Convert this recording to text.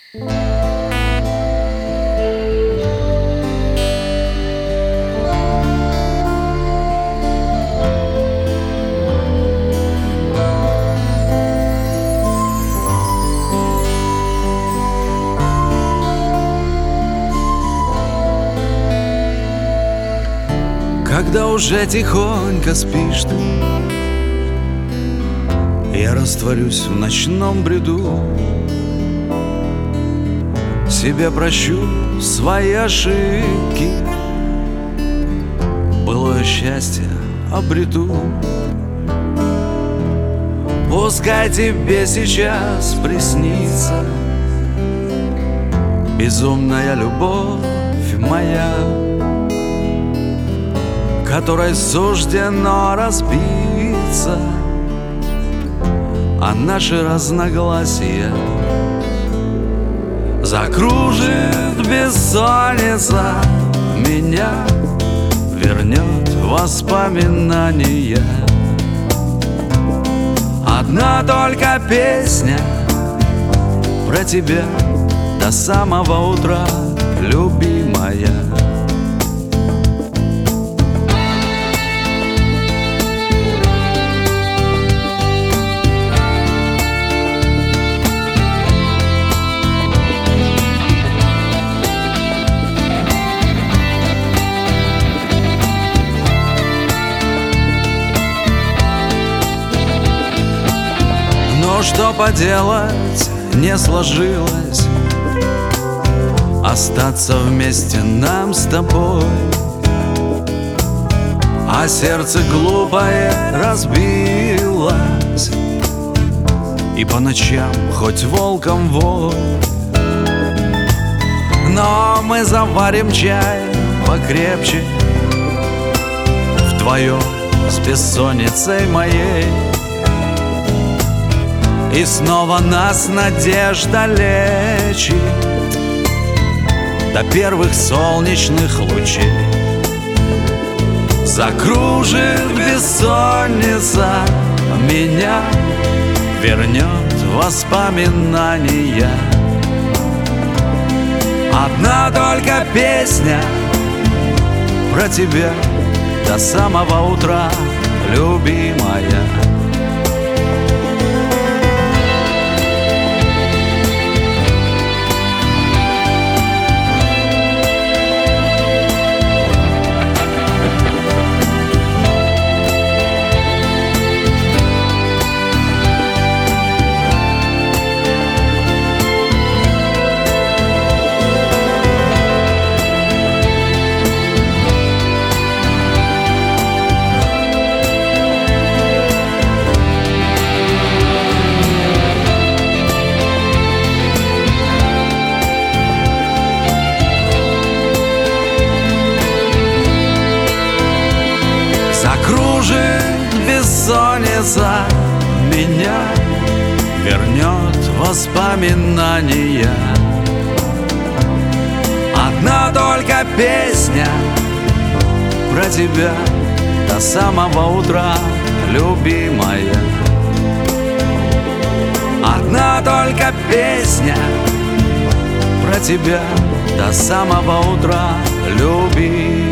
Когда уже тихонько спишь ты, я растворюсь в ночном бреду, себе прощу свои ошибки, былое счастье обрету. Пускай тебе сейчас приснится безумная любовь моя, которой суждено разбиться, а наши разногласия закружит бессонница, меня вернет воспоминания. Одна только песня про тебя до самого утра, любимая. Но что поделать, не сложилось остаться вместе нам с тобой, а сердце глупое разбилось, и по ночам хоть волком вой. Но мы заварим чай покрепче вдвоем с бессонницей моей, и снова нас надежда лечит до первых солнечных лучей. Закружит бессонница, меня вернет воспоминания. Одна только песня про тебя до самого утра, любимая. Закружит бессонница, меня вернет воспоминания. Одна только песня про тебя до самого утра, любимая. Одна только песня про тебя до самого утра, любимая.